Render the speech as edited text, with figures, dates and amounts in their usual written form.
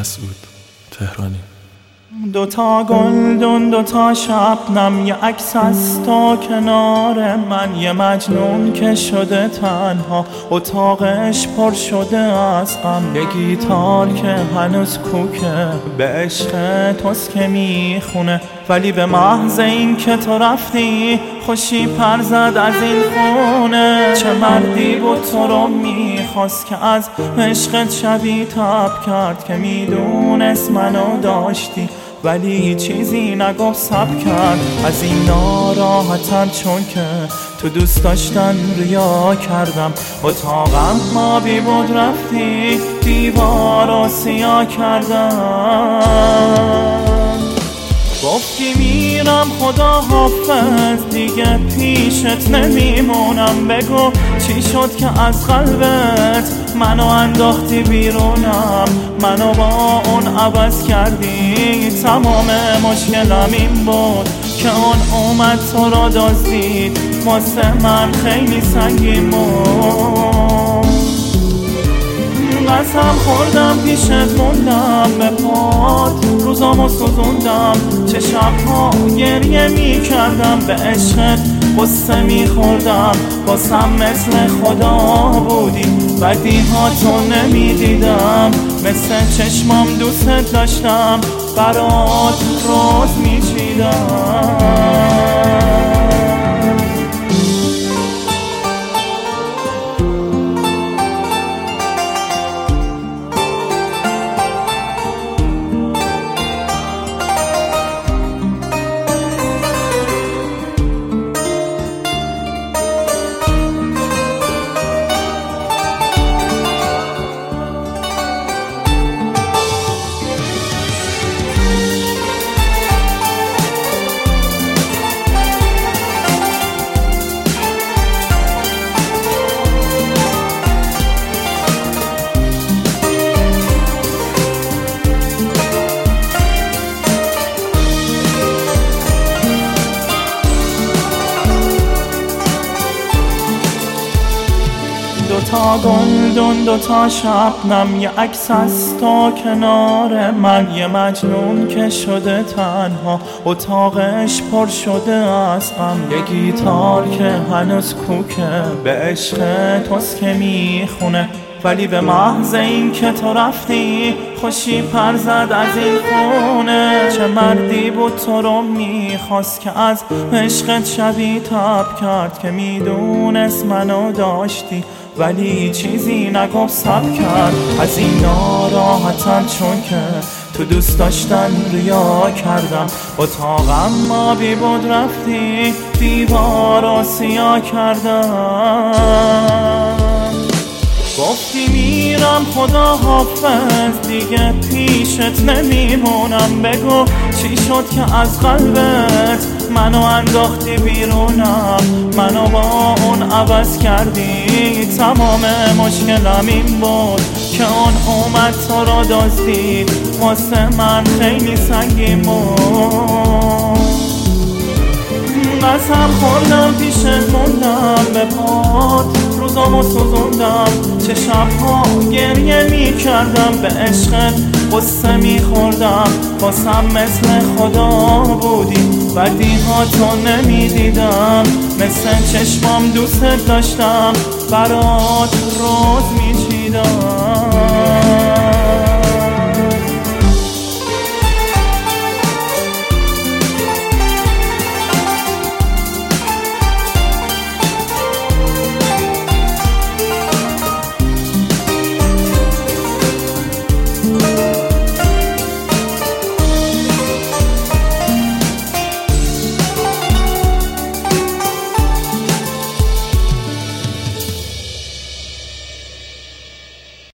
مسعود تهرانی. دوتا گلدون دوتا شبنم، یه عکس از تو کنار من، یه مجنون که شده تنها، اتاقش پر شده از غم، یه گیتار که هنوز کوکه به عشق توست که میخونه، ولی به محض این که تو رفتی خوشی پر زد از این خونه. چه مردی بود تو رو میخواست که از عشقت شبی تب کرد، که میدونست منو داشتی ولی چیزی نگفت سب کرد. از این ناراحتم چون که تو دوست داشتن ریا کردم، اتاقم آبی بود رفتی دیوارو سیاه کردم. گفتی میرم خدا حافظ دیگه پیشت نمیمونم، بگو چی شد که از قلبت منو انداختی بیرونم، منو با اون عوض کردی. تمام مشکلم این بود که اون اومد تو رو دزدید، واسه من خیلی سنگین بود. قسم خوردم پیشت موندم به پات، روزامو سوزوندم، چه شبها گریه میکردم، به عشقت قصه میخوردم، واسم مثل خدا بودی بدیهاتو نمیدیدم، مثل چشمام دوست داشتم برات روز میچیدم. دوتا گلدون دوتا شبنم، یه عکس از تو کنار من، یه مجنون که شده تنها، اتاقش پر شده از غم، یه گیتار که هنوز کوکه به عشق توست که میخونه، ولی به محض این که تو رفتی خوشی پر زد از این خونه. چه مردی بود تو رو میخواست که از عشقت شبی تب کرد، که میدونست منو داشتی ولی چیزی نگفت سب کرد. از این ناراحتم چون که تو دوست داشتن ریا کردم، اتاقم آبی بود رفتی دیوارو سیاه کردم. گفتی میرم خدا حافظ دیگه پیشت نمیمونم، بگو چی شد که از قلبت منو انداختی بیرونم، منو با اون عوض کردی. تمام مشکلم این بود که اون اومد تو رو دزدید، واسه من خیلی سنگین بود. قسم خوردم پیشت موندم به پات، روزامو سوزوندم، چه شبها گریه میکردم، به عشقت قصه میخوردم، واسم مثل خدا بودی بدیهاتو نمیدیدم، مثل چشمام دوست داشتم برات روز میچیدم.